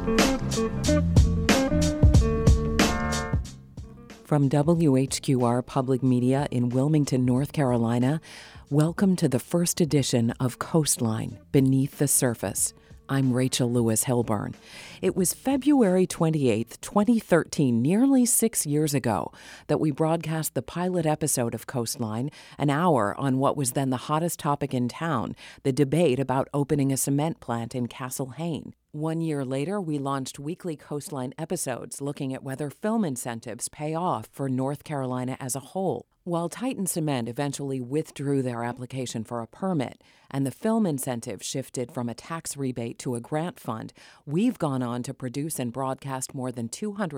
From WHQR Public Media in Wilmington, North Carolina, welcome to the first edition of Coastline, Beneath the Surface. I'm Rachel Lewis Hilburn. It was February 28, 2013, nearly 6 years ago, that we broadcast the pilot episode of Coastline, an hour on what was then the hottest topic in town, the debate about opening a cement plant in Castle Hayne. 1 year later, we launched weekly Coastline episodes looking at whether film incentives pay off for North Carolina as a whole. While Titan Cement eventually withdrew their application for a permit and the film incentive shifted from a tax rebate to a grant fund, we've gone on to produce and broadcast more than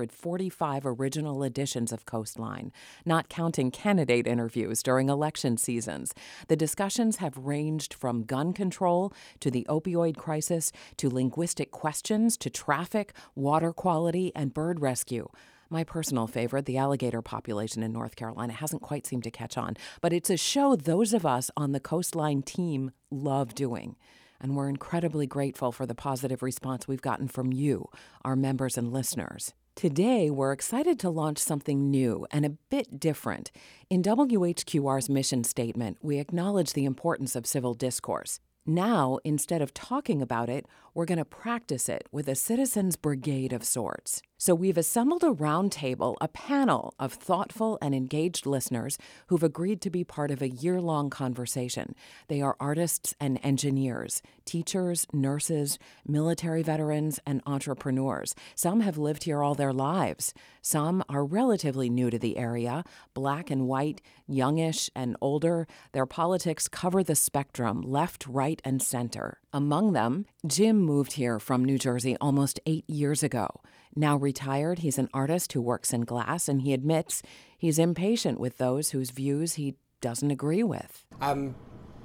245 original editions of Coastline, not counting candidate interviews during election seasons. The discussions have ranged from gun control to the opioid crisis to linguistic questions to traffic, water quality, and bird rescue. My personal favorite, the alligator population in North Carolina, hasn't quite seemed to catch on, but it's a show those of us on the Coastline team love doing. And we're incredibly grateful for the positive response we've gotten from you, our members and listeners. Today, we're excited to launch something new and a bit different. In WHQR's mission statement, we acknowledge the importance of civil discourse. Now, instead of talking about it, we're going to practice it with a citizens' brigade of sorts. So we've assembled a round table, a panel of thoughtful and engaged listeners who've agreed to be part of a year-long conversation. They are artists and engineers, teachers, nurses, military veterans, and entrepreneurs. Some have lived here all their lives. Some are relatively new to the area, black and white, youngish and older. Their politics cover the spectrum, left, right, and center. Among them, Jim moved here from New Jersey almost 8 years ago. Now retired, he's an artist who works in glass, and he admits he's impatient with those whose views he doesn't agree with. I'm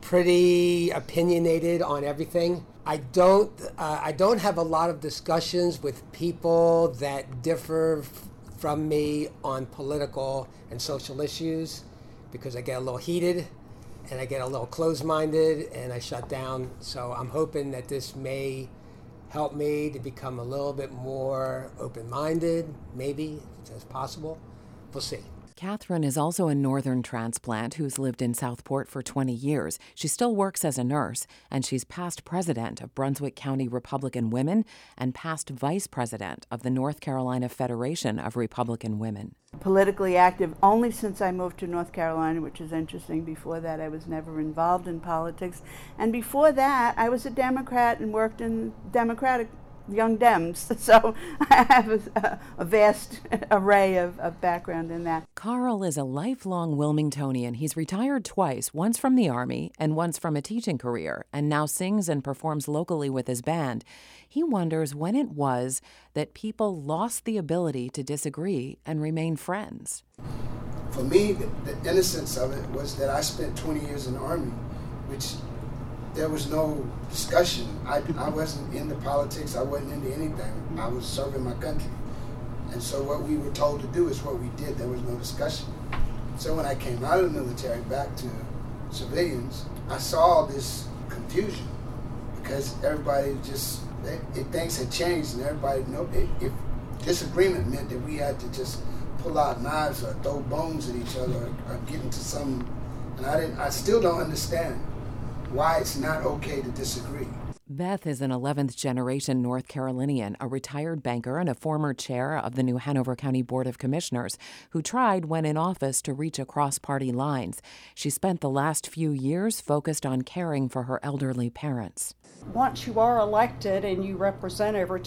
pretty opinionated on everything. I don't have a lot of discussions with people that differ from me on political and social issues because I get a little heated and I get a little closed-minded and I shut down. So I'm hoping that this may help me to become a little bit more open-minded, maybe, if that's possible. We'll see. Catherine is also a northern transplant who's lived in Southport for 20 years. She still works as a nurse, and she's past president of Brunswick County Republican Women and past vice president of the North Carolina Federation of Republican Women. Politically active only since I moved to North Carolina, which is interesting. Before that, I was never involved in politics. And before that, I was a Democrat and worked in Democratic Young Dems, so I have a vast array of background in that. Carl is a lifelong Wilmingtonian. He's retired twice, once from the Army and once from a teaching career, and now sings and performs locally with his band. He wonders when it was that people lost the ability to disagree and remain friends. For me, the innocence of it was that I spent 20 years in the Army, which there was no discussion. I wasn't into politics. I wasn't into anything. I was serving my country. And so what we were told to do is what we did. There was no discussion. So when I came out of the military back to civilians, I saw this confusion because everybody just, things had changed and everybody if disagreement meant that we had to just pull out knives or throw bones at each other or get into some, and I still don't understand why it's not okay to disagree. Beth is an 11th generation North Carolinian, a retired banker and a former chair of the New Hanover County Board of Commissioners who tried, when in office, to reach across party lines. She spent the last few years focused on caring for her elderly parents. Once you are elected and you represent over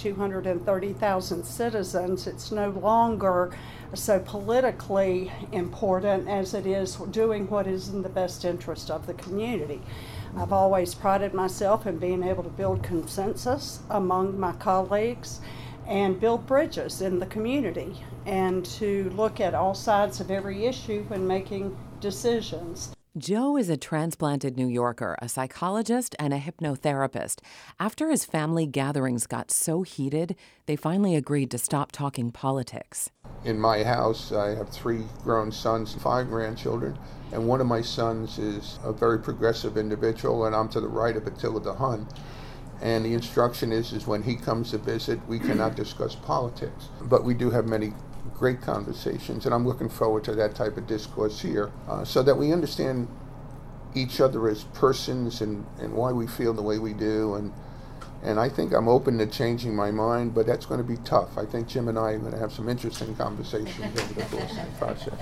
230,000 citizens, it's no longer so politically important as it is doing what is in the best interest of the community. I've always prided myself in being able to build consensus among my colleagues and build bridges in the community and to look at all sides of every issue when making decisions. Joe is a transplanted New Yorker, a psychologist, and a hypnotherapist. After his family gatherings got so heated, they finally agreed to stop talking politics. In my house, I have 3 grown sons, 5 grandchildren, and one of my sons is a very progressive individual, and I'm to the right of Attila the Hun. And the instruction is when he comes to visit, we cannot discuss politics. But we do have many great conversations, and I'm looking forward to that type of discourse here, so that we understand each other as persons and why we feel the way we do. And I think I'm open to changing my mind, but that's going to be tough. I think Jim and I are going to have some interesting conversations over the course of the process.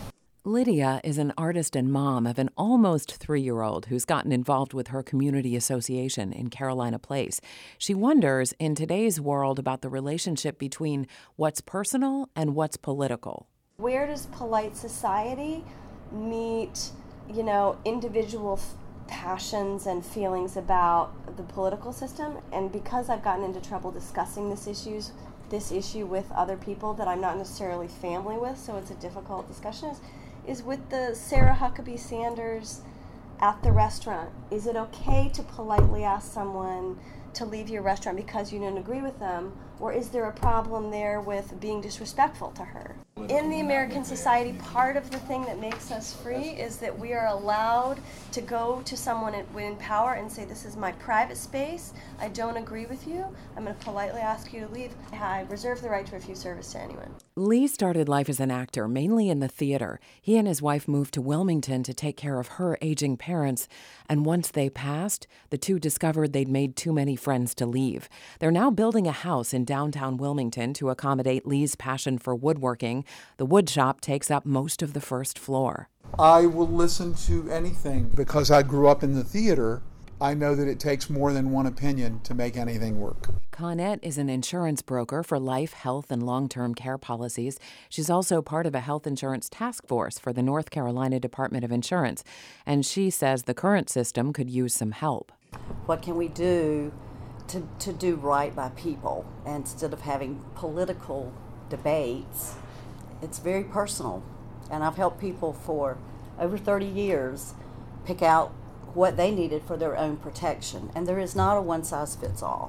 Lydia is an artist and mom of an almost 3-year-old who's gotten involved with her community association in Carolina Place. She wonders, in today's world, about the relationship between what's personal and what's political. Where does polite society meet, individual passions and feelings about the political system? And because I've gotten into trouble discussing this issue with other people that I'm not necessarily family with, so it's a difficult discussion, is with the Sarah Huckabee Sanders at the restaurant. Is it okay to politely ask someone to leave your restaurant because you don't agree with them, or is there a problem there with being disrespectful to her? In the American society, part of the thing that makes us free is that we are allowed to go to someone in power and say, this is my private space, I don't agree with you, I'm going to politely ask you to leave. I reserve the right to refuse service to anyone. Lee started life as an actor, mainly in the theater. He and his wife moved to Wilmington to take care of her aging parents, and once they passed, the two discovered they'd made too many friends to leave. They're now building a house in downtown Wilmington to accommodate Lee's passion for woodworking. The wood shop takes up most of the first floor. I will listen to anything. Because I grew up in the theater, I know that it takes more than one opinion to make anything work. Conette is an insurance broker for life, health, and long-term care policies. She's also part of a health insurance task force for the North Carolina Department of Insurance, and she says the current system could use some help. What can we do to do right by people? And instead of having political debates, it's very personal. And I've helped people for over 30 years pick out what they needed for their own protection. And there is not a one-size-fits-all.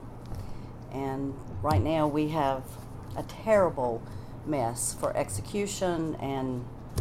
And right now we have a terrible mess for execution and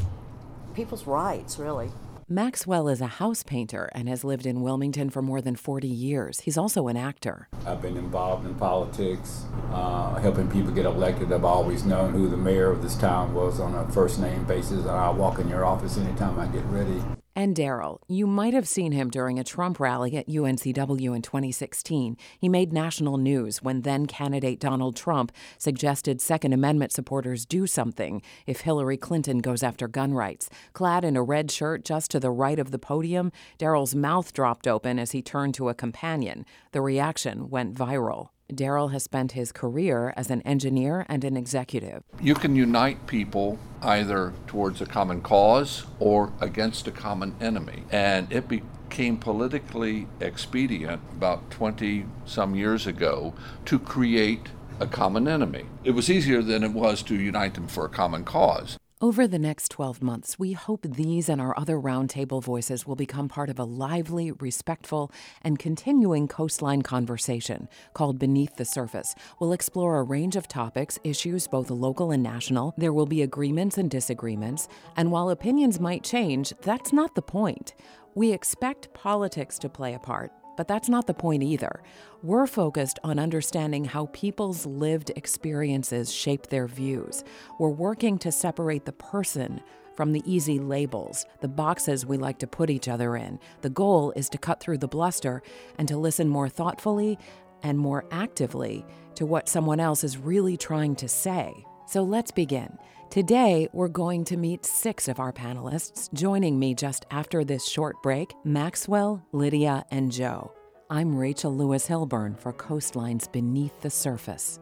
people's rights, really. Maxwell is a house painter and has lived in Wilmington for more than 40 years. He's also an actor. I've been involved in politics, helping people get elected. I've always known who the mayor of this town was on a first-name basis, and I'll walk in your office anytime I get ready. And Daryl, you might have seen him during a Trump rally at UNCW in 2016. He made national news when then-candidate Donald Trump suggested Second Amendment supporters do something if Hillary Clinton goes after gun rights. Clad in a red shirt just to the right of the podium, Daryl's mouth dropped open as he turned to a companion. The reaction went viral. Daryl has spent his career as an engineer and an executive. You can unite people either towards a common cause or against a common enemy. And it became politically expedient about 20-some years ago to create a common enemy. It was easier than it was to unite them for a common cause. Over the next 12 months, we hope these and our other roundtable voices will become part of a lively, respectful, and continuing coastline conversation called Beneath the Surface. We'll explore a range of topics, issues both local and national. There will be agreements and disagreements, and while opinions might change, that's not the point. We expect politics to play a part, but that's not the point either. We're focused on understanding how people's lived experiences shape their views. We're working to separate the person from the easy labels, the boxes we like to put each other in. The goal is to cut through the bluster and to listen more thoughtfully and more actively to what someone else is really trying to say. So let's begin. Today, we're going to meet 6 of our panelists. Joining me just after this short break, Maxwell, Lydia, and Joe. I'm Rachel Lewis Hilburn for Coastline's Beneath the Surface.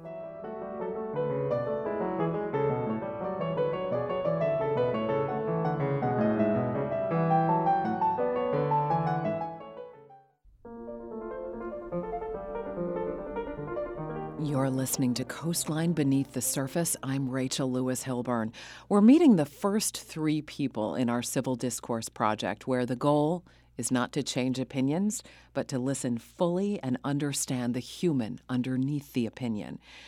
You're listening to Coastline Beneath the Surface. I'm Rachel Lewis Hilburn. We're meeting the first 3 people in our Civil Discourse Project, where the goal is not to change opinions, but to listen fully and understand the human underneath the opinion.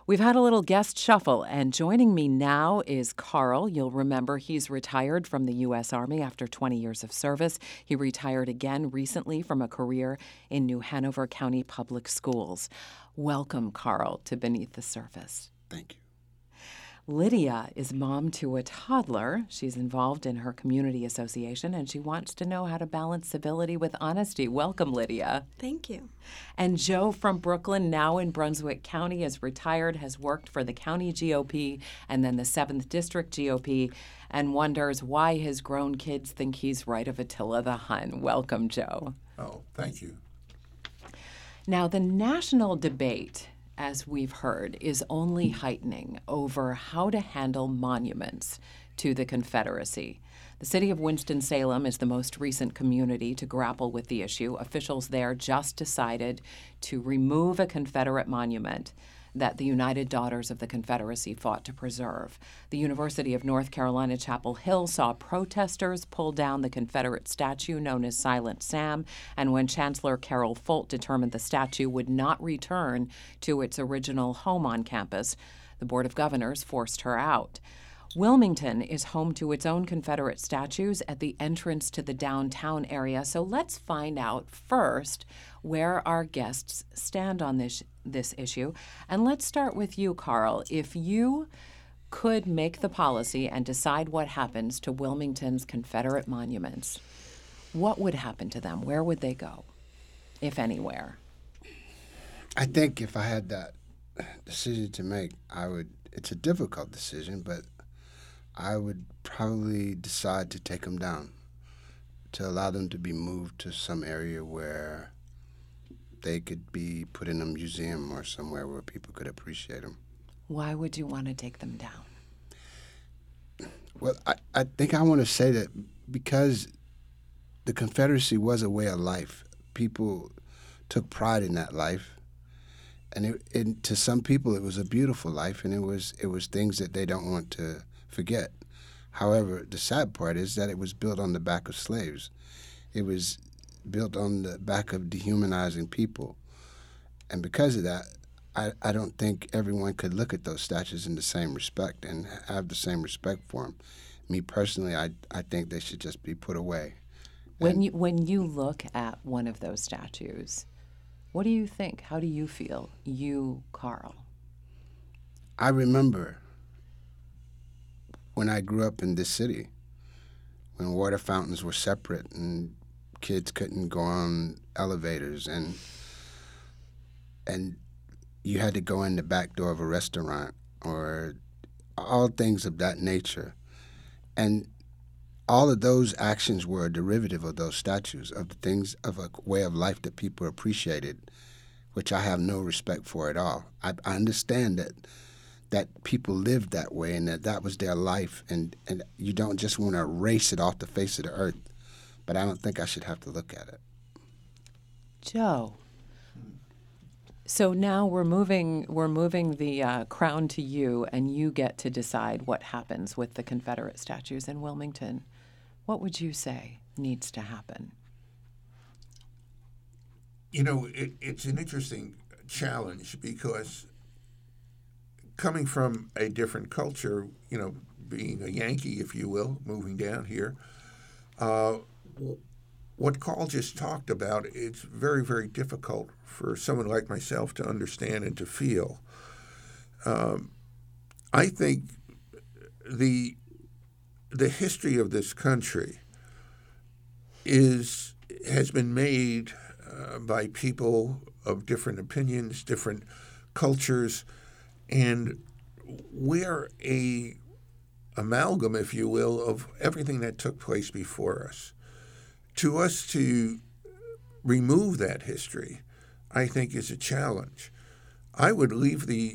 We've had a little guest shuffle, and joining me now is Carl. You'll remember he's retired from the U.S. Army after 20 years of service. He retired again recently from a career in New Hanover County Public Schools. Welcome, Carl, to Beneath the Surface. Thank you. Lydia is mom to a toddler. She's involved in her community association, and she wants to know how to balance civility with honesty. Welcome, Lydia. Thank you. And Joe from Brooklyn, now in Brunswick County, is retired, has worked for the county GOP and then the 7th District GOP, and wonders why his grown kids think he's right of Attila the Hun. Welcome, Joe. Oh, thank you. Now, the national debate, as we've heard, is only heightening over how to handle monuments to the Confederacy. The city of Winston-Salem is the most recent community to grapple with the issue. Officials there just decided to remove a Confederate monument that the United Daughters of the Confederacy fought to preserve. The University of North Carolina, Chapel Hill saw protesters pull down the Confederate statue known as Silent Sam, and when Chancellor Carol Folt determined the statue would not return to its original home on campus, the Board of Governors forced her out. Wilmington is home to its own Confederate statues at the entrance to the downtown area. So let's find out first where our guests stand on this issue. And let's start with you, Carl. If you could make the policy and decide what happens to Wilmington's Confederate monuments, what would happen to them? Where would they go, if anywhere? I think if I had that decision to make, it's a difficult decision, but I would probably decide to take them down, to allow them to be moved to some area where they could be put in a museum or somewhere where people could appreciate them. Why would you want to take them down? Well, I think I want to say that because the Confederacy was a way of life. People took pride in that life. And to some people, it was a beautiful life, and it was things that they don't want to forget. However, the sad part is that it was built on the back of slaves. It was built on the back of dehumanizing people. And because of that, I don't think everyone could look at those statues in the same respect and have the same respect for them. Me personally, I think they should just be put away. When you look at one of those statues, what do you think? How do you feel, you, Carl? I remember when I grew up in this city, when water fountains were separate and kids couldn't go on elevators and you had to go in the back door of a restaurant or all things of that nature. And all of those actions were a derivative of those statues, of the things, of a way of life that people appreciated, which I have no respect for at all. I understand that people lived that way and that was their life, and you don't just want to erase it off the face of the earth. But I don't think I should have to look at it. Joe. So now we're moving the crown to you, and you get to decide what happens with the Confederate statues in Wilmington. What would you say needs to happen? You know, it's an interesting challenge because coming from a different culture, you know, being a Yankee, if you will, moving down here, what Carl just talked about, it's very, very difficult for someone like myself to understand and to feel. I think the history of this country has been made by people of different opinions, different cultures, and we're a amalgam, if you will, of everything that took place before us. To us to remove that history, I think, is a challenge. I would leave the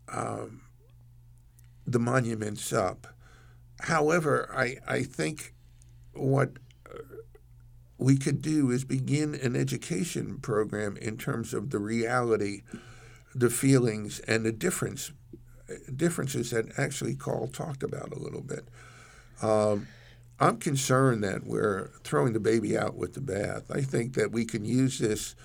monuments up. However, I think what we could do is begin an education program in terms of the reality, the feelings, and the differences that actually Carl talked about a little bit. I'm concerned that we're throwing the baby out with the bath. I think that we can use this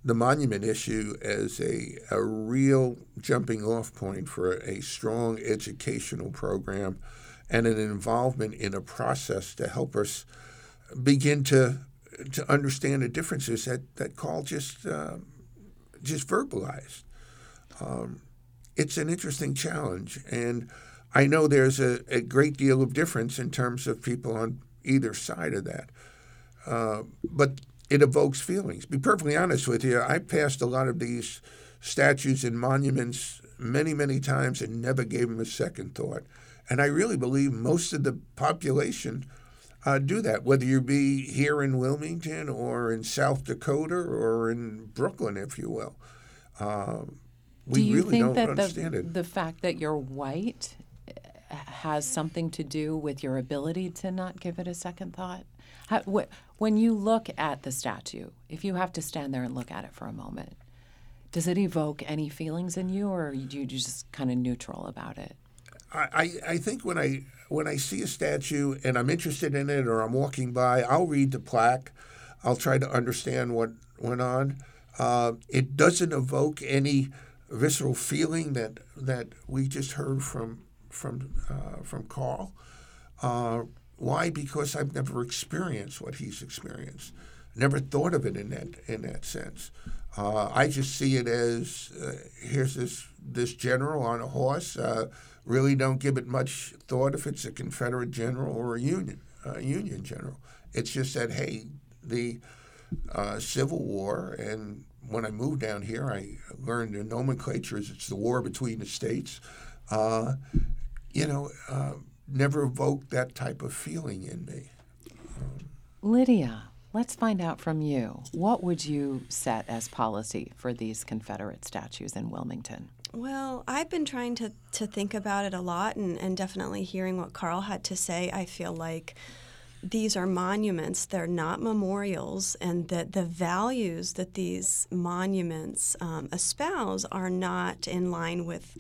the monument issue as a real jumping off point for a strong educational program and an involvement in a process to help us begin to understand the differences that Carl just verbalized. It's an interesting challenge, and I know there's a great deal of difference in terms of people on either side of that. But it evokes feelings. Be perfectly honest with you, I passed a lot of these statues and monuments many, many times and never gave them a second thought. And I really believe most of the population do that, whether you be here in Wilmington or in South Dakota or in Brooklyn, if you will. We do you really think don't that understand the fact that you're white has something to do with your ability to not give it a second thought? When you look at the statue, if you have to stand there and look at it for a moment, does it evoke any feelings in you, or are you just kind of neutral about it? I think when I see a statue and I'm interested in it or I'm walking by, I'll read the plaque. I'll try to understand what went on. It doesn't evoke any visceral feeling that we just heard from Carl. Why? Because I've never experienced what he's experienced. Never thought of it in that sense. I just see it as here's this general on a horse. Really don't give it much thought if it's a Confederate general or a Union general. It's just that, hey, the Civil War, and when I moved down here, I learned the nomenclature is it's the war between the states. Never evoked that type of feeling in me. Lydia, let's find out from you. What would you set as policy for these Confederate statues in Wilmington? Well, I've been trying to think about it a lot, and definitely hearing what Carl had to say, I feel like these are monuments, they're not memorials, and that the values that these monuments espouse are not in line with,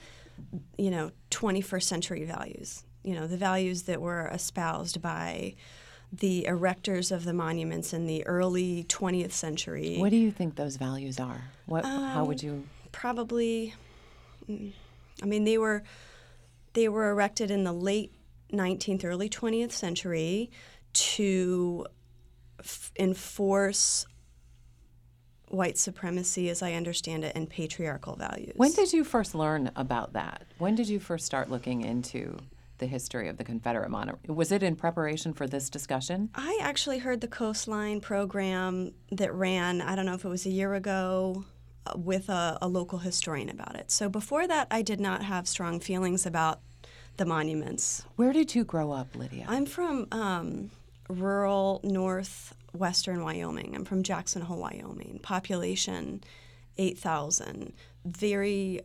21st century values. The values that were espoused by the erectors of the monuments in the early 20th century. What do you think those values are? How would you? Probably, they were erected in the late 19th, early 20th century to enforce white supremacy, as I understand it, and patriarchal values. When did you first learn about that? When did you first start looking into the history of the Confederate monument? Was it in preparation for this discussion? I actually heard the Coastline program that ran, I don't know if it was a year ago, with a local historian about it. So before that, I did not have strong feelings about the monuments. Where did you grow up, Lydia? I'm from rural northwestern Wyoming. I'm from Jackson Hole, Wyoming. Population 8,000. Very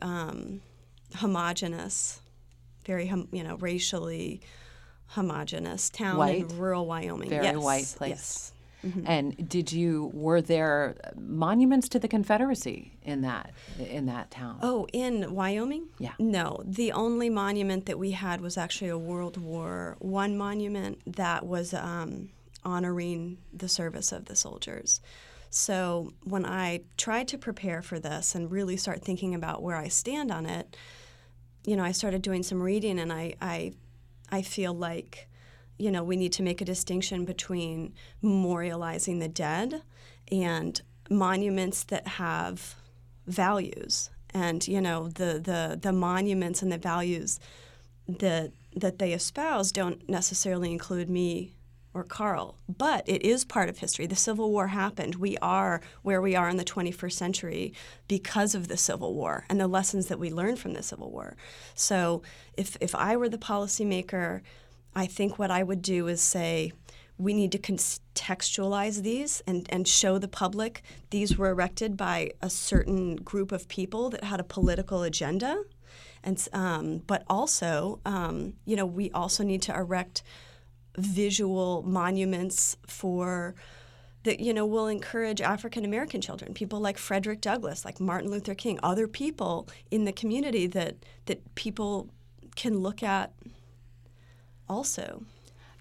homogenous, very racially homogenous town white? In rural Wyoming. Very yes. white place. Yes. Mm-hmm. And were there monuments to the Confederacy in that town? Oh, in Wyoming? Yeah. No, the only monument that we had was actually a World War I monument that was honoring the service of the soldiers. So when I tried to prepare for this and really start thinking about where I stand on it, I started doing some reading, and I feel like we need to make a distinction between memorializing the dead and monuments that have values. And, the monuments and the values that they espouse don't necessarily include me or Carl. But it is part of history. The Civil War happened. We are where we are in the 21st century because of the Civil War and the lessons that we learned from the Civil War. So if I were the policymaker, I think what I would do is say, we need to contextualize these and show the public these were erected by a certain group of people that had a political agenda. And but also, we also need to erect visual monuments for that, will encourage African American children, people like Frederick Douglass, like Martin Luther King, other people in the community that people can look at also.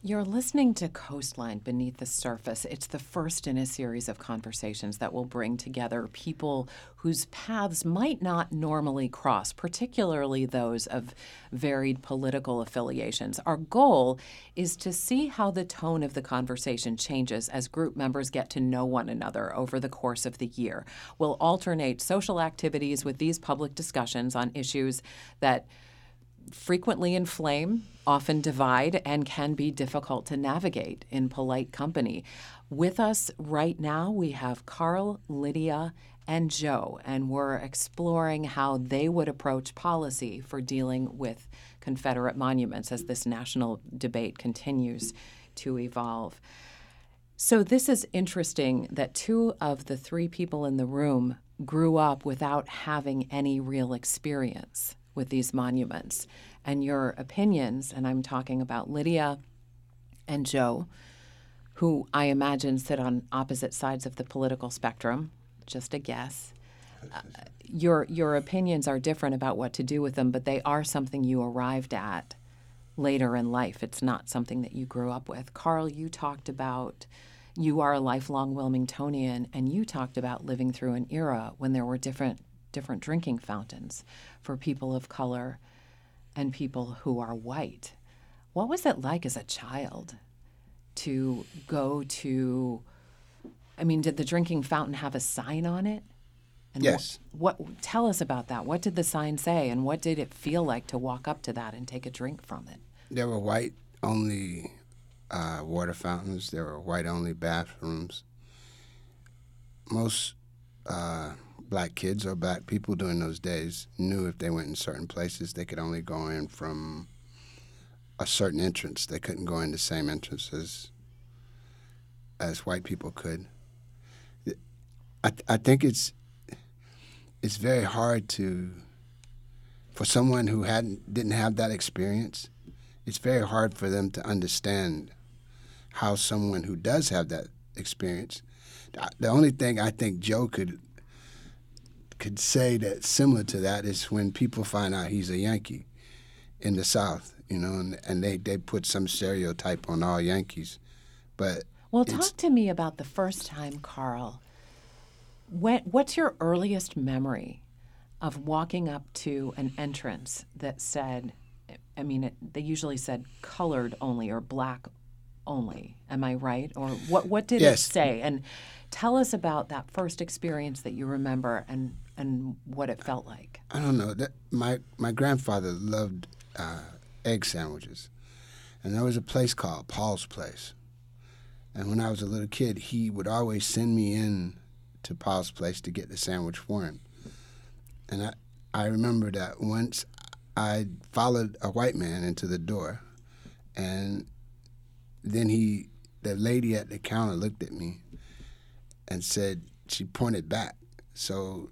You're listening to Coastline Beneath the Surface. It's the first in a series of conversations that will bring together people whose paths might not normally cross, particularly those of varied political affiliations. Our goal is to see how the tone of the conversation changes as group members get to know one another over the course of the year. We'll alternate social activities with these public discussions on issues that frequently inflame, often divide, and can be difficult to navigate in polite company. With us right now, we have Carl, Lydia, and Joe, and we're exploring how they would approach policy for dealing with Confederate monuments as this national debate continues to evolve. So this is interesting that two of the three people in the room grew up without having any real experience with these monuments. And your opinions, and I'm talking about Lydia and Joe, who I imagine sit on opposite sides of the political spectrum, just a guess. Your opinions are different about what to do with them, but they are something you arrived at later in life. It's not something that you grew up with. Carl, you talked about you are a lifelong Wilmingtonian, and you talked about living through an era when there were different drinking fountains for people of color and people who are white. What was it like as a child to go to, did the drinking fountain have a sign on it? And yes. What tell us about that. What did the sign say, and what did it feel like to walk up to that and take a drink from it? There were white-only water fountains. There were white-only bathrooms. Most black kids or black people during those days knew if they went in certain places, they could only go in from a certain entrance. They couldn't go in the same entrance as white people could. I think it's very hard for someone who didn't have that experience, it's very hard for them to understand how someone who does have that experience. The only thing I think Joe could say that's similar to that is when people find out he's a Yankee in the South, and they put some stereotype on all Yankees. But talk to me about the first time, Carl. What's your earliest memory of walking up to an entrance that said, they usually said colored only or black only. Am I right? Or what did it say? And tell us about that first experience that you remember and what it felt like. I don't know. My grandfather loved egg sandwiches. And there was a place called Paul's Place. And when I was a little kid, he would always send me in to Paul's Place to get the sandwich for him. And I remember that once I followed a white man into the door, and then the lady at the counter looked at me and said, she pointed back. So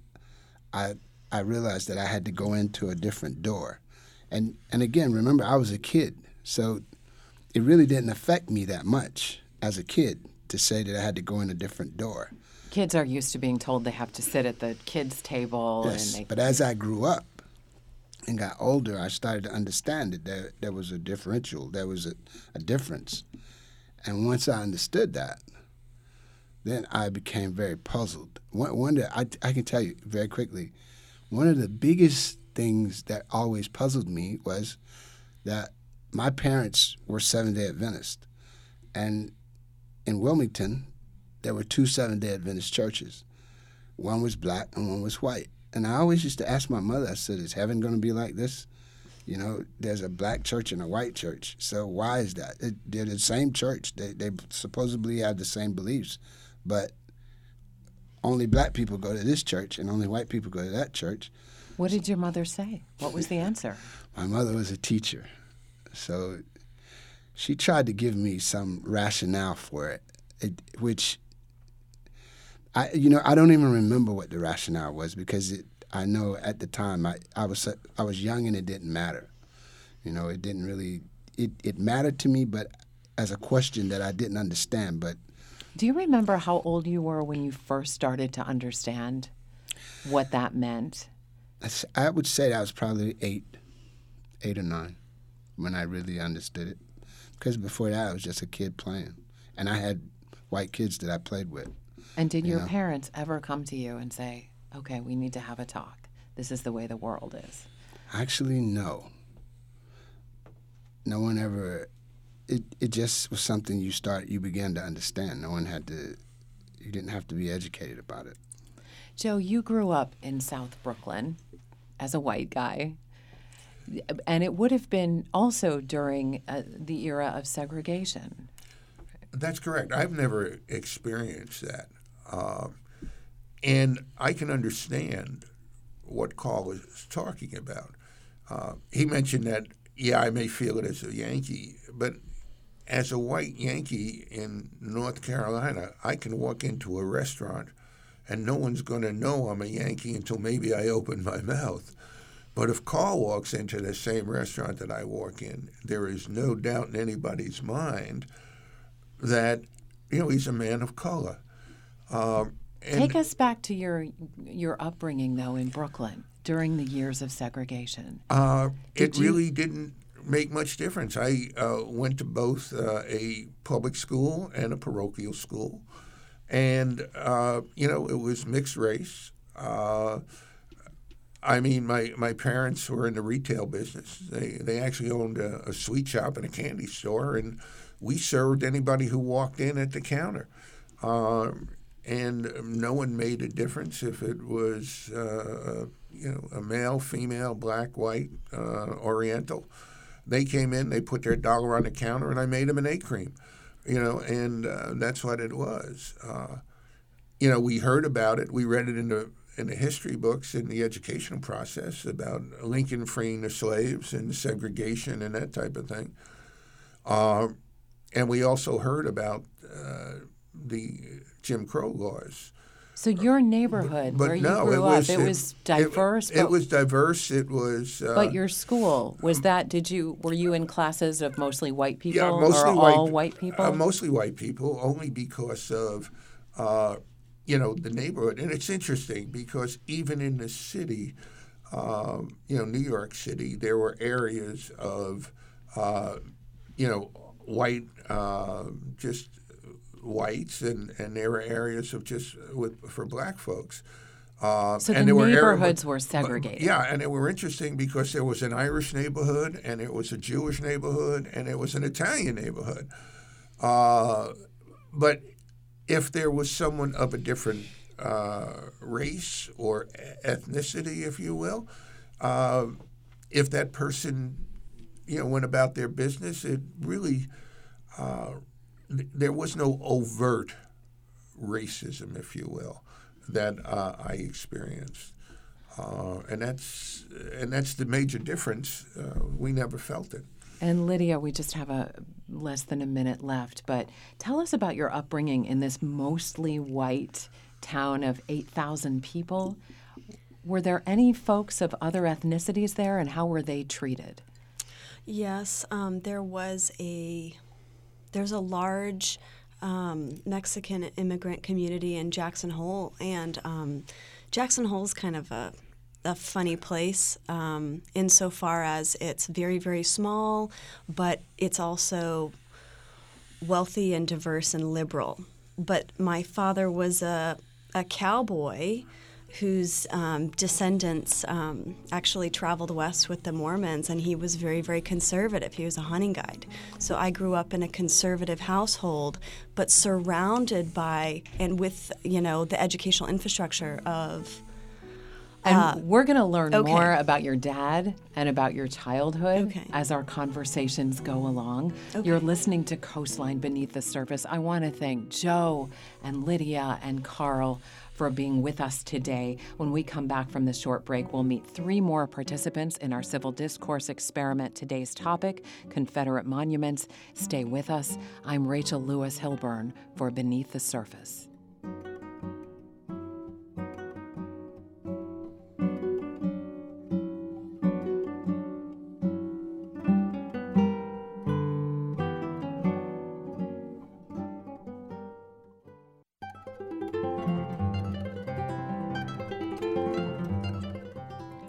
I realized that I had to go into a different door. And again, remember, I was a kid, so it really didn't affect me that much as a kid to say that I had to go in a different door. Kids are used to being told they have to sit at the kids' table. Yes, but as I grew up and got older, I started to understand that there was a differential, there was a difference. And once I understood that, then I became very puzzled. I can tell you very quickly, one of the biggest things that always puzzled me was that my parents were Seventh-day Adventists. And in Wilmington, there were two Seventh-day Adventist churches. One was black and one was white. And I always used to ask my mother, I said, is heaven going to be like this? There's a black church and a white church. So why is that? They're the same church. They supposedly have the same beliefs. But only black people go to this church and only white people go to that church. What did your mother say? What was the answer? My mother was a teacher. So she tried to give me some rationale for it, which I don't even remember what the rationale was because I know at the time I was young and it didn't matter. It didn't really it mattered to me, but as a question that I didn't understand. But do you remember how old you were when you first started to understand what that meant? I would say I was probably 8 or 9 when I really understood it. Because before that, I was just a kid playing. And I had white kids that I played with. And did your parents ever come to you and say, okay, we need to have a talk? This is the way the world is. Actually, no. No one ever. It just was something you began to understand. You didn't have to be educated about it. Joe, you grew up in South Brooklyn as a white guy, and it would have been also during the era of segregation. That's correct. I've never experienced that. And I can understand what Carl is talking about. He mentioned that, yeah, I may feel it as a Yankee, but as a white Yankee in North Carolina, I can walk into a restaurant and no one's going to know I'm a Yankee until maybe I open my mouth. But if Carl walks into the same restaurant that I walk in, there is no doubt in anybody's mind that, he's a man of color. Take us back to your upbringing, though, in Brooklyn during the years of segregation. It really didn't make much difference. I went to both a public school and a parochial school. And, it was mixed race. My parents were in the retail business. They actually owned a sweet shop and a candy store, and we served anybody who walked in at the counter. And no one made a difference if it was, a male, female, black, white, Oriental. They came in, they put their dollar on the counter, and I made them an egg cream. And that's what it was. We heard about it. We read it in the history books in the educational process about Lincoln freeing the slaves and segregation and that type of thing. And we also heard about the Jim Crow laws. So your neighborhood where you grew up, it was diverse? It was diverse. It was... but your school, was that, were you in classes of mostly white people? Yeah, mostly all white people? Mostly white people, only because of, the neighborhood. And it's interesting because even in the city, New York City, there were areas of, white, just whites, and there were areas of for black folks. So the neighborhoods were segregated. And they were interesting because there was an Irish neighborhood, and it was a Jewish neighborhood, and it was an Italian neighborhood. But if there was someone of a different race or ethnicity, if you will, if that person, went about their business, it really... there was no overt racism, if you will, that I experienced, and that's the major difference. We never felt it. And Lydia, we just have less than a minute left, but tell us about your upbringing in this mostly white town of 8,000 people. Were there any folks of other ethnicities there, and how were they treated? Yes, there's a large Mexican immigrant community in Jackson Hole, and Jackson Hole is kind of a funny place insofar as it's very, very small, but it's also wealthy and diverse and liberal. But my father was a cowboy whose descendants actually traveled west with the Mormons, and he was very, very conservative. He was a hunting guide. So I grew up in a conservative household, but surrounded by and with, the educational infrastructure of... And we're going to learn more about your dad and about your childhood as our conversations go along. You're listening to Coastline Beneath the Surface. I want to thank Joe and Lydia and Carl for being with us today. When we come back from this short break, we'll meet 3 more participants in our civil discourse experiment. Today's topic, Confederate monuments. Stay with us. I'm Rachel Lewis Hilburn for Beneath the Surface.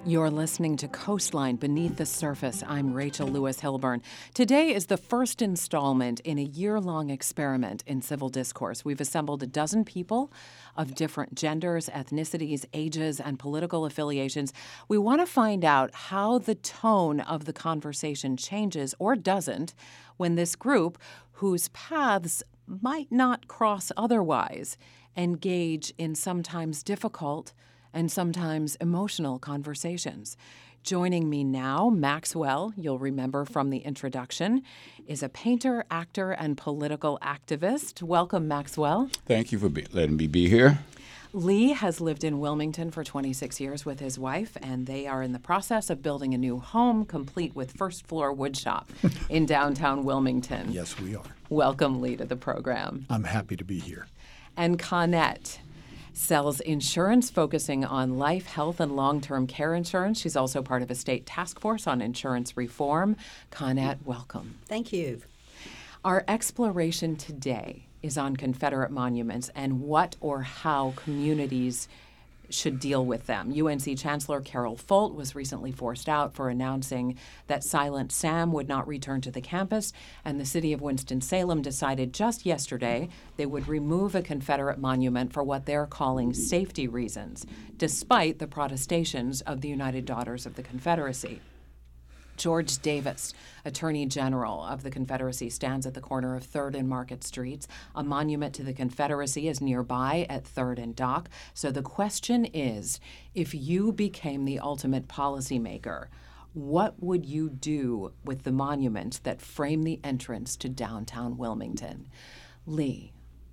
You're listening to Coastline Beneath the Surface. I'm Rachel Lewis Hilburn. Today is the first installment in a year-long experiment in civil discourse. We've assembled a dozen people of different genders, ethnicities, ages, and political affiliations. We want to find out how the tone of the conversation changes or doesn't when this group, whose paths might not cross otherwise, engage in sometimes difficult and sometimes emotional conversations. Joining me now, Maxwell, you'll remember from the introduction, is a painter, actor, and political activist. Welcome, Maxwell. Thank you for letting me be here. Lee has lived in Wilmington for 26 years with his wife, and they are in the process of building a new home, complete with first-floor woodshop in downtown Wilmington. Yes, we are. Welcome, Lee, to the program. I'm happy to be here. And Connette sells insurance focusing on life, health, and long-term care insurance. She's also part of a state task force on insurance reform. Connette, welcome. Thank you. Our exploration today is on Confederate monuments and what or how communities should deal with them. UNC Chancellor Carol Folt was recently forced out for announcing that Silent Sam would not return to the campus, and the city of Winston-Salem decided just yesterday they would remove a Confederate monument for what they're calling safety reasons, despite the protestations of the United Daughters of the Confederacy. George Davis, Attorney General of the Confederacy, stands at the corner of 3rd and Market Streets. A monument to the Confederacy is nearby at 3rd and Dock. So the question is, if you became the ultimate policymaker, what would you do with the monuments that frame the entrance to downtown Wilmington? Lee.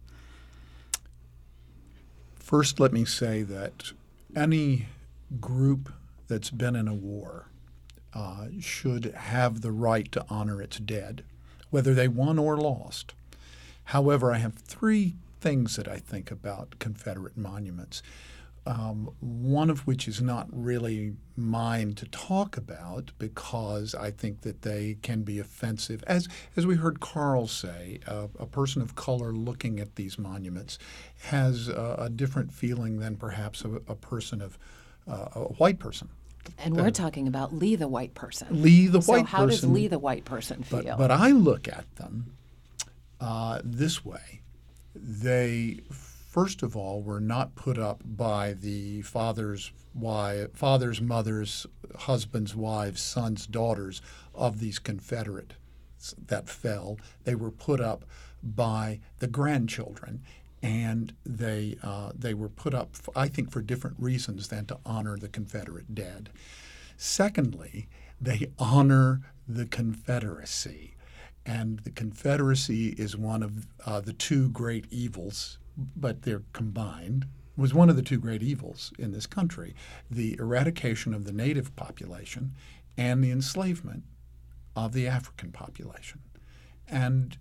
First, let me say that any group that's been in a war should have the right to honor its dead, whether they won or lost. However, I have three things that I think about Confederate monuments, one of which is not really mine to talk about because I think that they can be offensive. As we heard Carl say, a person of color looking at these monuments has a different feeling than perhaps a person of a white person. And we're talking about Lee the white person. Lee the white person. So how does Lee the white person feel? But I look at them this way. They, first of all, were not put up by the fathers, mothers, husbands, wives, sons, daughters of these Confederates that fell. They were put up by the grandchildren. And they were put up, I think, for different reasons than to honor the Confederate dead. Secondly, they honor the Confederacy. And the Confederacy is one of the two great evils, but they're combined, was one of the two great evils in this country, the eradication of the native population and the enslavement of the African population. And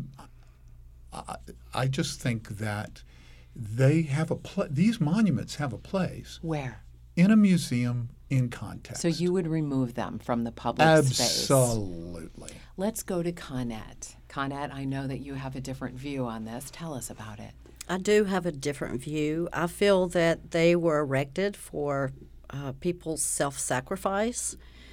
I just think that they have these monuments have a place. Where? In a museum, in context. So you would remove them from the public space? Absolutely. Let's go to Connette. Connette, I know that you have a different view on this. Tell us about it. I do have a different view. I feel that they were erected for people's self-sacrifice.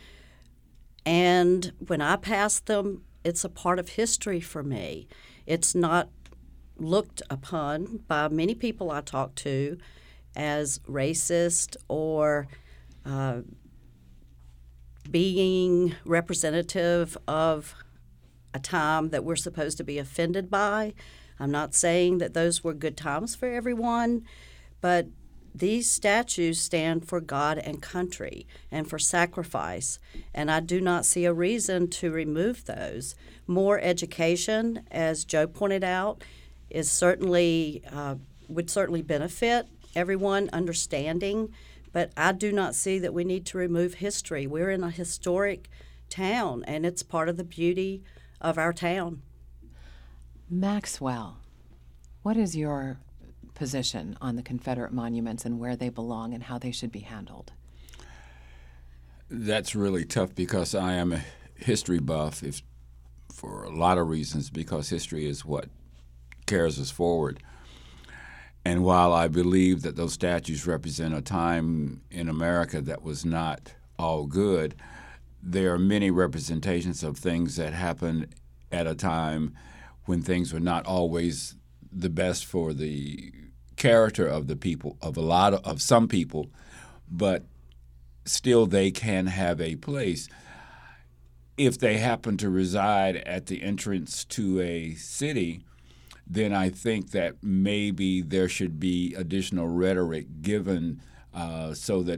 And when I pass them, it's a part of history for me. It's not looked upon by many people I talk to as racist or being representative of a time that we're supposed to be offended by. I'm not saying that those were good times for everyone, but these statues stand for God and country and for sacrifice, and I do not see a reason to remove those. More education, as Joe pointed out, is would certainly benefit everyone understanding, but I do not see that we need to remove history. We're in a historic town, and it's part of the beauty of our town. Maxwell, what is your position on the Confederate monuments and where they belong and how they should be handled? That's really tough because I am a history buff for a lot of reasons, because history is what carries us forward. And while I believe that those statues represent a time in America that was not all good, there are many representations of things that happened at a time when things were not always the best for the character of the people, of some people, but still they can have a place if they happen to reside at the entrance to a city. Then I think that maybe there should be additional rhetoric given so that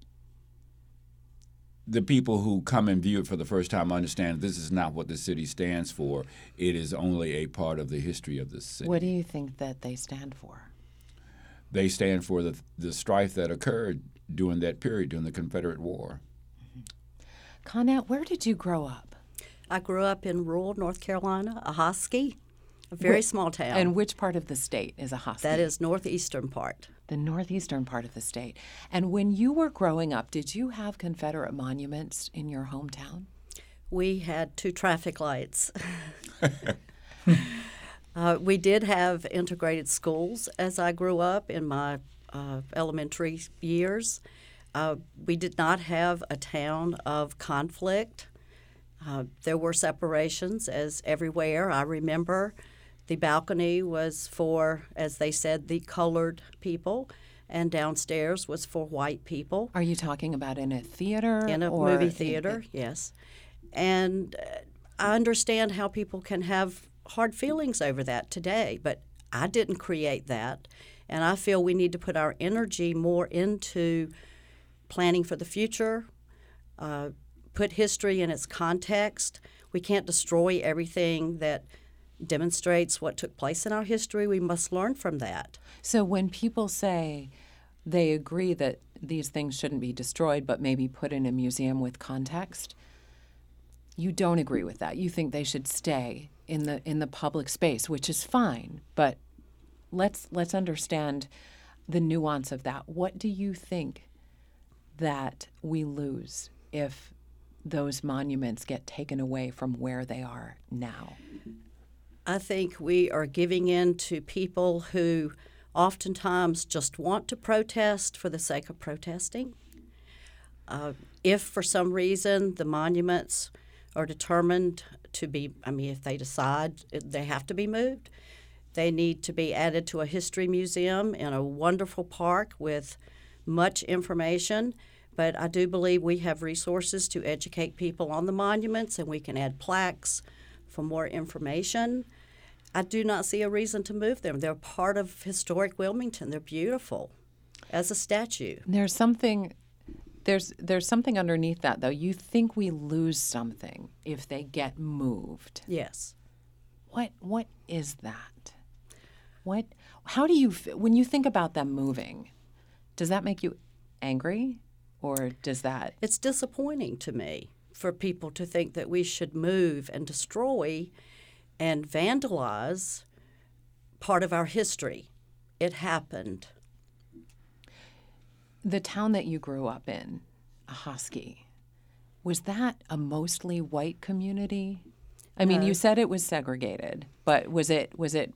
the people who come and view it for the first time understand this is not what the city stands for. It is only a part of the history of the city. What do you think that they stand for? They stand for the strife that occurred during that period, during the Confederate War. Conette, where did you grow up? I grew up in rural North Carolina, Ahoskie, a very small town. And which part of the state is Ahoskie? That is northeastern part. The northeastern part of the state. And when you were growing up, did you have Confederate monuments in your hometown? We had 2 traffic lights. We did have integrated schools as I grew up in my elementary years. We did not have a town of conflict. There were separations as everywhere. I remember the balcony was for, as they said, the colored people, and downstairs was for white people. Are you talking about in a theater? In a movie theater, yes. And I understand how people can have hard feelings over that today, but I didn't create that. And I feel we need to put our energy more into planning for the future, put history in its context. We can't destroy everything that demonstrates what took place in our history. We must learn from that. So when people say they agree that these things shouldn't be destroyed but maybe put in a museum with context, you don't agree with that. You think they should stay in the public space, which is fine, but let's understand the nuance of that. What do you think that we lose if those monuments get taken away from where they are now? I think we are giving in to people who oftentimes just want to protest for the sake of protesting. If for some reason the monuments are determined to be, if they decide they have to be moved, they need to be added to a history museum in a wonderful park with much information. But I do believe we have resources to educate people on the monuments, and we can add plaques for more information. I do not see a reason to move them. They're part of historic Wilmington. They're beautiful as a statue. There's something underneath that, though. You think we lose something if they get moved. Yes. What is that? How do you, when you think about them moving, does that make you angry, or does that? It's disappointing to me for people to think that we should move and destroy and vandalize part of our history. It happened. The town that you grew up in, Ahoskie, was that a mostly white community? I mean, you said it was segregated, but was it?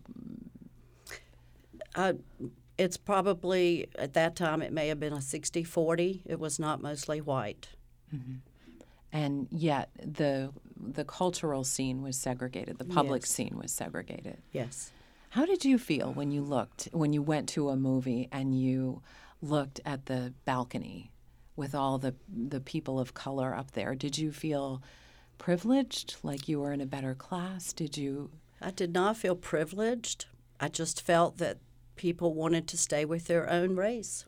It's probably, at that time, it may have been a 60-40. It was not mostly white. Mm-hmm. And yet the cultural scene was segregated. The public scene was segregated. Yes. How did you feel when you went to a movie and you looked at the balcony with all the people of color up there? Did you feel privileged, like you were in a better class? I did not feel privileged. I just felt that people wanted to stay with their own race.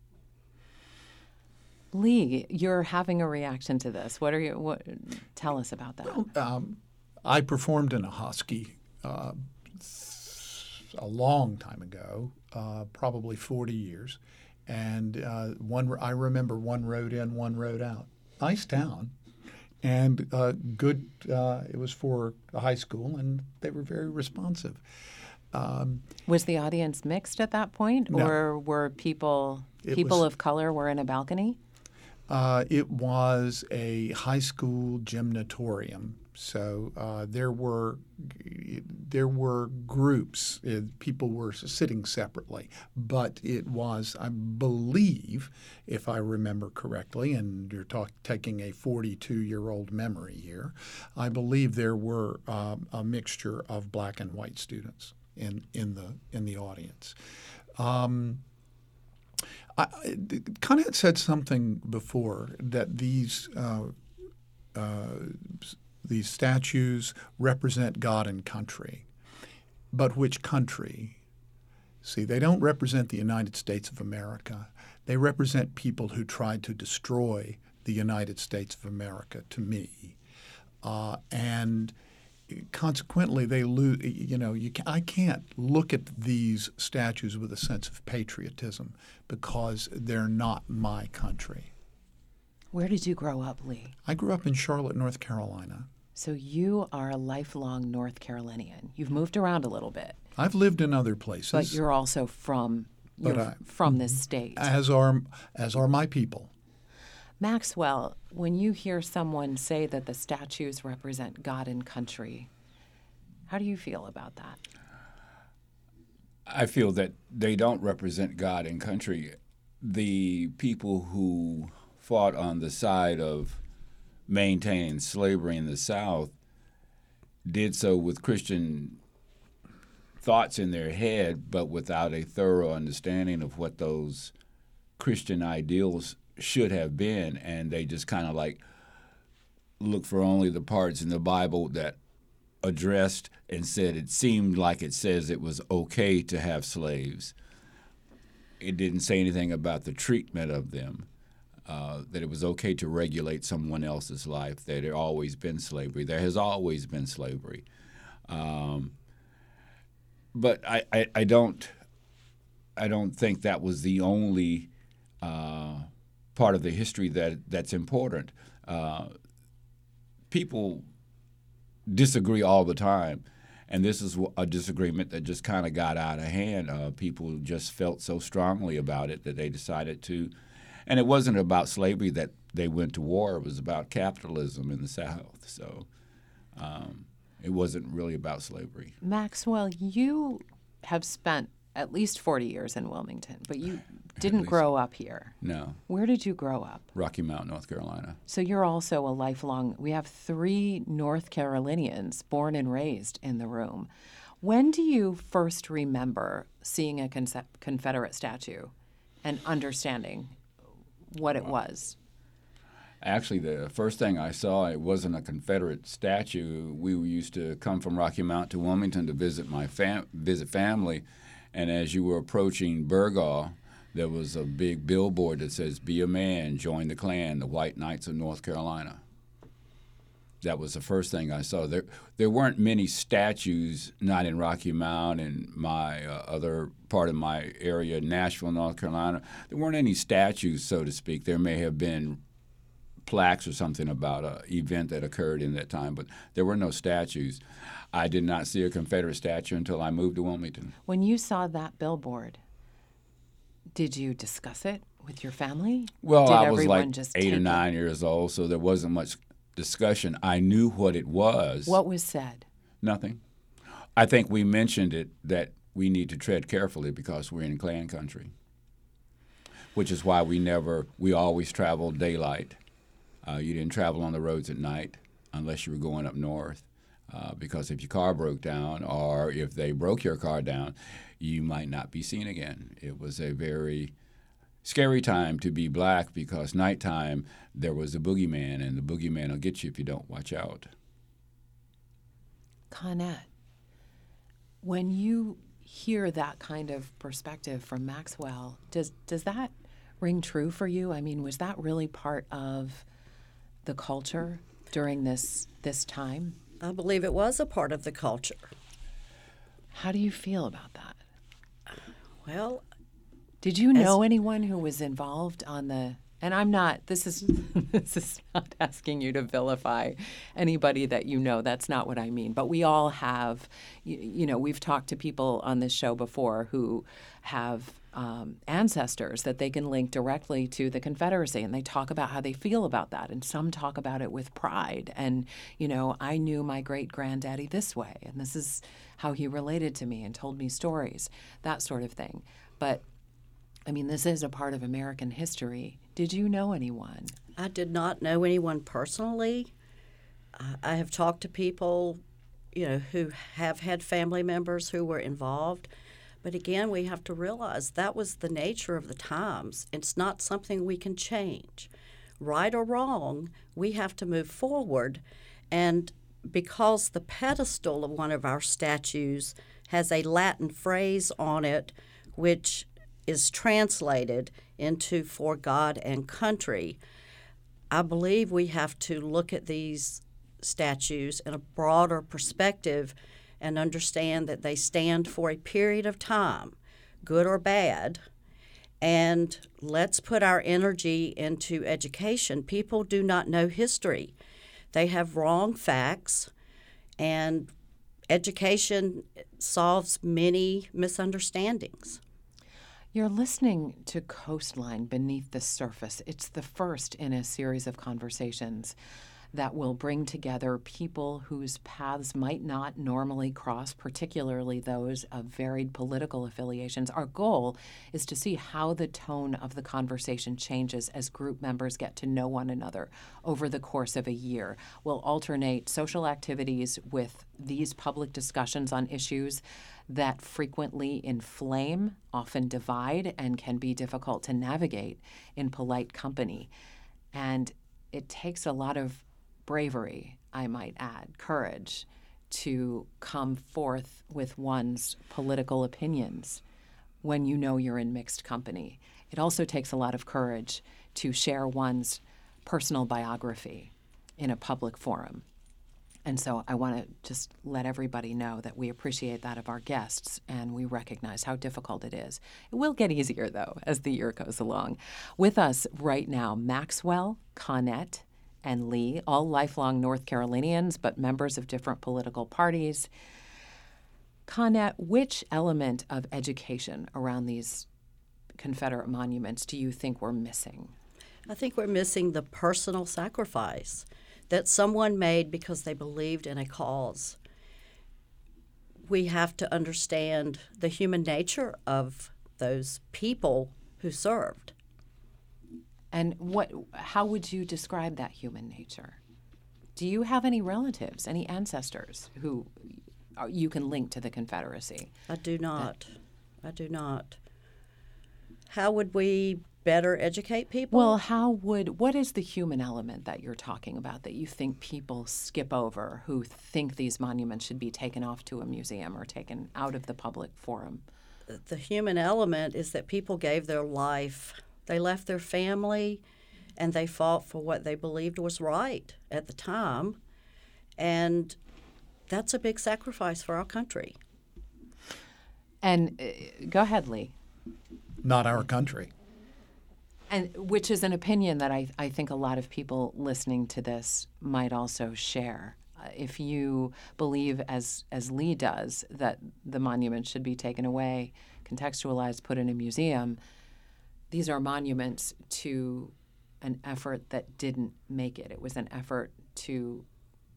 Lee, you're having a reaction to this. Tell us about that. Well, I performed in Ahoskie a long time ago, probably 40 years, and I remember one road in, one road out. Nice town, and good. It was for a high school, and they were very responsive. Was the audience mixed at that point, no. Or were people of color were in a balcony? It was a high school gymnatorium, So there were groups. People were sitting separately, but it was, I believe, if I remember correctly, and you're taking a 42-year-old memory here, I believe there were a mixture of black and white students in the audience. Conrad said something before that these statues represent God and country. But which country? See, they don't represent the United States of America. They represent people who tried to destroy the United States of America, to me. And consequently, they lose. I can't look at these statues with a sense of patriotism because they're not my country. Where did you grow up, Lee? I grew up in Charlotte, North Carolina. So you are a lifelong North Carolinian. You've moved around a little bit. I've lived in other places. But you're also from this state. As are my people. Maxwell, when you hear someone say that the statues represent God and country, how do you feel about that? I feel that they don't represent God and country. The people who fought on the side of maintaining slavery in the South did so with Christian thoughts in their head, but without a thorough understanding of what those Christian ideals should have been, and they just kind of like look for only the parts in the Bible that addressed and said it seemed like it says it was okay to have slaves. It didn't say anything about the treatment of them, that it was okay to regulate someone else's life, that there had always been slavery. There has always been slavery. But I don't think that was the only part of the history that's important. People disagree all the time, and this is a disagreement that just kind of got out of hand. People just felt so strongly about it that they decided to, and it wasn't about slavery that they went to war. It was about capitalism in the South. So it wasn't really about slavery. Maxwell, you have spent at least 40 years in Wilmington, but you didn't grow up here. No. Where did you grow up? Rocky Mount, North Carolina. So you're also a lifelong, we have 3 North Carolinians born and raised in the room. When do you first remember seeing a Confederate statue and understanding what it was? Actually, the first thing I saw, it wasn't a Confederate statue. We used to come from Rocky Mount to Wilmington to visit my family, and as you were approaching Burgaw, there was a big billboard that says, "Be a man, join the Klan, the White Knights of North Carolina." That was the first thing I saw. There weren't many statues, not in Rocky Mount and my other part of my area, Nashville, North Carolina. There weren't any statues, so to speak. There may have been plaques or something about an event that occurred in that time, but there were no statues. I did not see a Confederate statue until I moved to Wilmington. When you saw that billboard, did you discuss it with your family? Well, did I was like just 8 or 9 years old, so there wasn't much discussion. I knew what it was. What was said? Nothing. I think we mentioned it that we need to tread carefully because we're in Klan country, which is why we always traveled daylight. You didn't travel on the roads at night unless you were going up north, because if your car broke down or if they broke your car down, you might not be seen again. It was a very scary time to be black because nighttime there was a boogeyman, and the boogeyman will get you if you don't watch out. Conette, when you hear that kind of perspective from Maxwell, does that ring true for you? I mean, was that really part of the culture during this time? I believe it was a part of the culture. How do you feel about that? Well, did you know anyone who was involved on the? And I'm not. This is not asking you to vilify anybody that you know. That's not what I mean. But we all have. We've talked to people on this show before who have ancestors that they can link directly to the Confederacy, and they talk about how they feel about that, and some talk about it with pride. And, I knew my great-granddaddy this way, and this is how he related to me and told me stories, that sort of thing. But, this is a part of American history. Did you know anyone? I did not know anyone personally. I have talked to people, who have had family members who were involved. But again, we have to realize that was the nature of the times. It's not something we can change. Right or wrong, we have to move forward. And because the pedestal of one of our statues has a Latin phrase on it, which is translated into "for God and country," I believe we have to look at these statues in a broader perspective and understand that they stand for a period of time, good or bad, and let's put our energy into education. People do not know history. They have wrong facts, and education solves many misunderstandings. You're listening to Coastline Beneath the Surface. It's the first in a series of conversations that will bring together people whose paths might not normally cross, particularly those of varied political affiliations. Our goal is to see how the tone of the conversation changes as group members get to know one another over the course of a year. We'll alternate social activities with these public discussions on issues that frequently inflame, often divide, and can be difficult to navigate in polite company. And it takes a lot of bravery, I might add, courage, to come forth with one's political opinions when you know you're in mixed company. It also takes a lot of courage to share one's personal biography in a public forum. And so I want to just let everybody know that we appreciate that of our guests, and we recognize how difficult it is. It will get easier, though, as the year goes along. With us right now, Maxwell, Connett, and Lee, all lifelong North Carolinians, but members of different political parties. Connett, which element of education around these Confederate monuments do you think we're missing? I think we're missing the personal sacrifice that someone made because they believed in a cause. We have to understand the human nature of those people who served. And how would you describe that human nature? Do you have any relatives, any ancestors who you can link to the Confederacy? I do not. How would we better educate people? Well, what is the human element that you're talking about that you think people skip over who think these monuments should be taken off to a museum or taken out of the public forum? The human element is that people gave their life. They left their family, and they fought for what they believed was right at the time. And that's a big sacrifice for our country. And go ahead, Lee. Not our country. And which is an opinion that I think a lot of people listening to this might also share. If you believe, as Lee does, that the monument should be taken away, contextualized, put in a museum, these are monuments to an effort that didn't make it. It was an effort to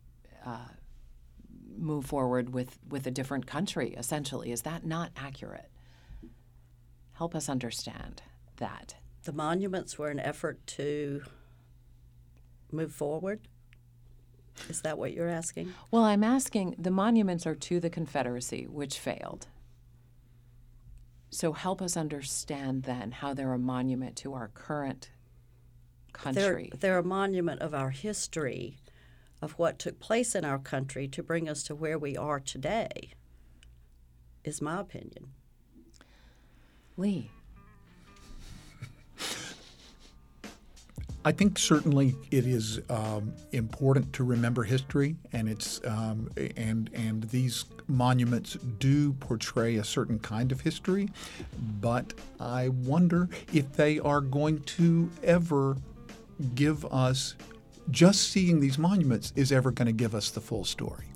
move forward with a different country, essentially. Is that not accurate? Help us understand that. The monuments were an effort to move forward? Is that what you're asking? Well, I'm asking, the monuments are to the Confederacy, which failed. So help us understand then how they're a monument to our current country. They're a monument of our history, of what took place in our country to bring us to where we are today, is my opinion. Lee. I think certainly it is important to remember history, and it's and these monuments do portray a certain kind of history, but I wonder if they are going to ever give us, just seeing these monuments is ever going to give us the full story.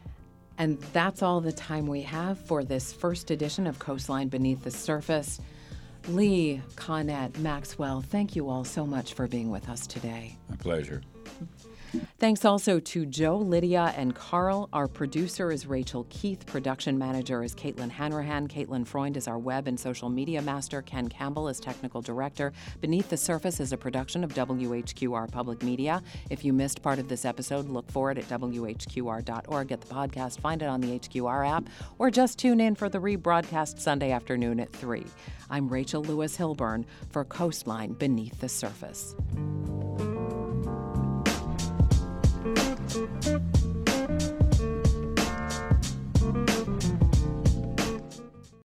And that's all the time we have for this first edition of Coastline Beneath the Surface. Lee, Conette, Maxwell, thank you all so much for being with us today. My pleasure. Thanks also to Joe, Lydia, and Carl. Our producer is Rachel Keith. Production manager is Caitlin Hanrahan. Caitlin Freund is our web and social media master. Ken Campbell is technical director. Beneath the Surface is a production of WHQR Public Media. If you missed part of this episode, look for it at WHQR.org. Get the podcast, find it on the HQR app, or just tune in for the rebroadcast Sunday afternoon at 3. I'm Rachel Lewis Hilburn for Coastline Beneath the Surface. Thank you.